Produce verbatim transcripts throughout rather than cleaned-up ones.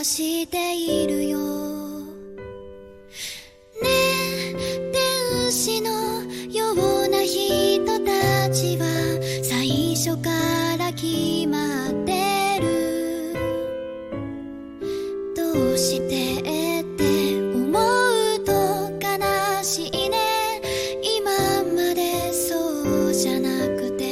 しているよ。ねえ天使のような人たちは最初から決まってる。どうしてって思うと悲しいね。今までそうじゃなくて。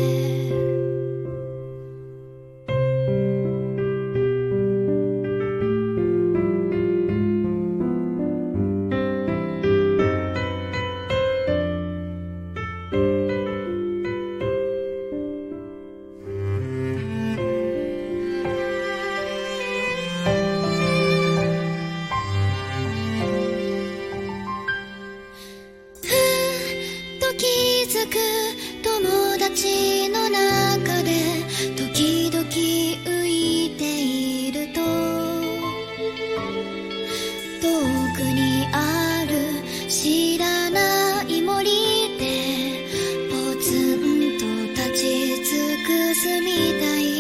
気づく友達の中で時々浮いていると、遠くにある知らない森でポツンと立ち尽くすみたい。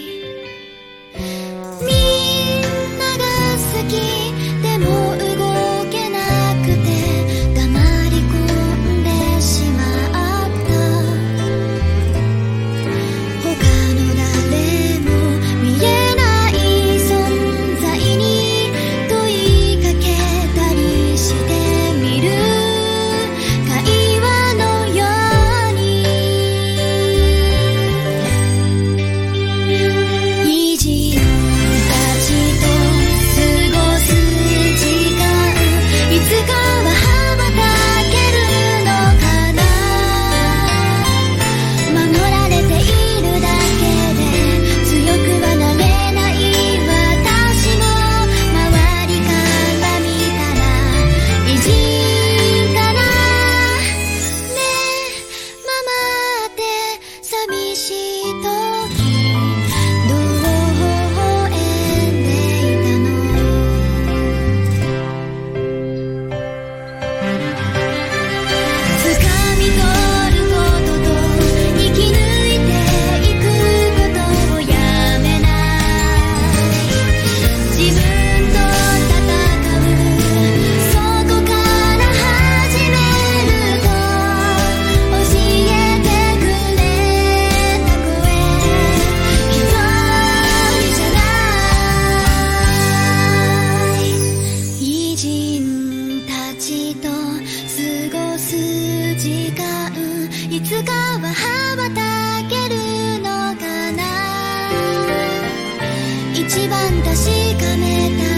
みんなが好きでも動けなくて黙り込んでしまった。他の誰も見えない存在に問いかけたりしてみる。会話のように偉人たちと過ごす時間、いつかは羽ばたけるのかな。守られているだけで強くはなれない私も、周りから見たら偉人かな。ねえママって寂しい時どう微笑んでいたの。掴み取ることと生き抜いていくことをやめない。自分と戦うそこから始めると教えてくれた声、一人じゃない。偉人たちと過ごす時間、いつかは羽ばたけるのかな。一番確かめた